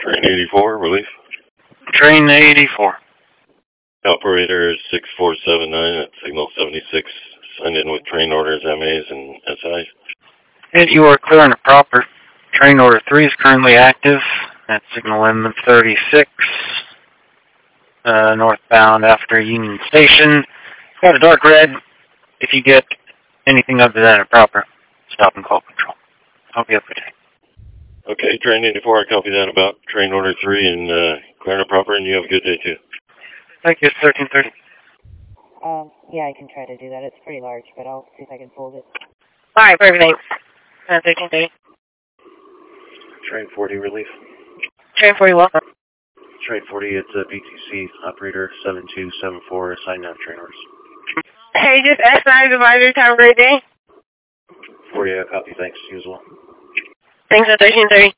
Train 84, relief. Train 84. Operator 6479 at signal 76. Signed in with train orders, MAs, and SIs. And you are clear and proper. Train order 3 is currently active at signal M36, northbound after Union Station. Got a dark red. If you get anything other than a proper, stop and call control. Hope you have a good day. Okay, train 84, I copy that about train order 3 and clear and proper, and you have a good day too. Thank you, 1330. Yeah, I can try to do that. It's pretty large, but I'll see if I can fold it. Alright, perfect, thanks. 1330. Train 40, relief. Train 40, welcome. Train 40, it's a BTC, operator 7274, assigned now train orders. Hey, just SI advisors, have a great day. 40, I copy, thanks, you as well. Thanks at 1330.